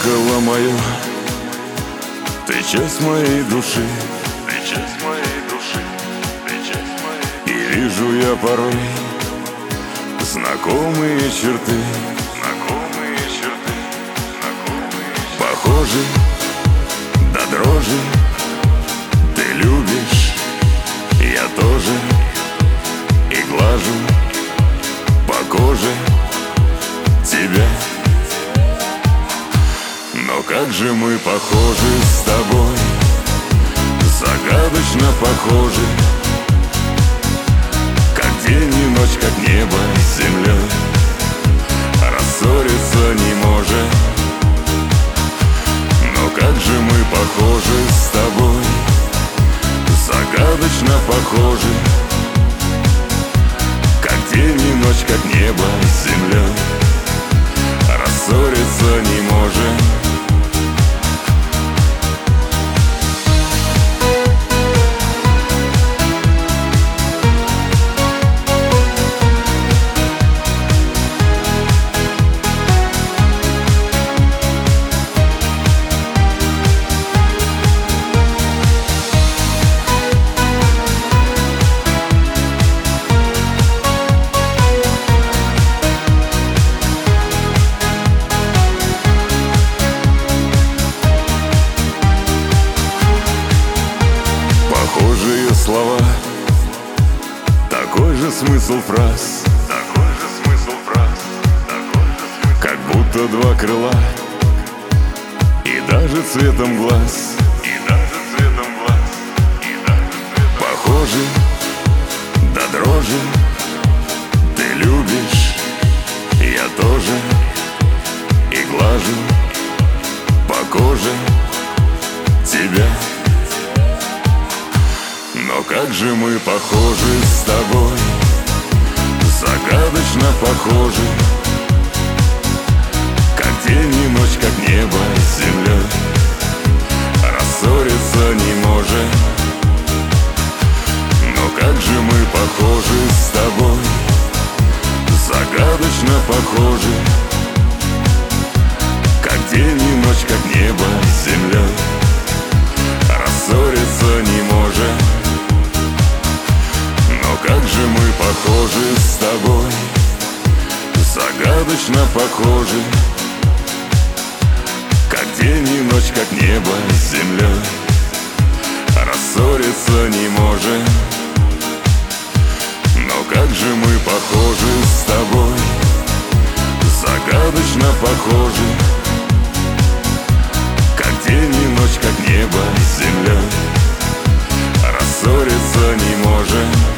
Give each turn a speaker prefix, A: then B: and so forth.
A: зеркало мое, ты часть моей души,
B: Ты часть моей души, ты часть моей.
A: и вижу я порой знакомые черты,
B: Знакомые черты, знакомые черты.
A: похожи до дрожи. Ты любишь, я тоже, и глажу по коже тебя. Но как же мы похожи с тобой, загадочно похожи, как день и ночь, как небо с землей. Рассориться не можем. Но как же мы похожи с тобой, загадочно похожи, как день и ночь, как небо с землей. Рассориться не можем. Похожие слова, такой же смысл фраз,
B: Такой же смысл фраз, такой же смысл.
A: как будто два крыла, и даже цветом глаз.
B: И даже цветом глаз, и даже цветом.
A: Похожи до дрожи. Ты любишь, я тоже, и глажу по коже тебя. Но как же мы похожи с тобой, загадочно похожи, как день и ночь, как небо с землей. Рассориться не можем. Но как же мы похожи с тобой, загадочно похожи, как день и ночь, как небо с землей. Рассориться не можем. Но как же мы похожи с тобой, загадочно похожи, как день и ночь, как небо с землей. Рассориться не можем. Но как же мы похожи с тобой, загадочно похожи, как день и ночь, как небо с землей. Рассориться не можем.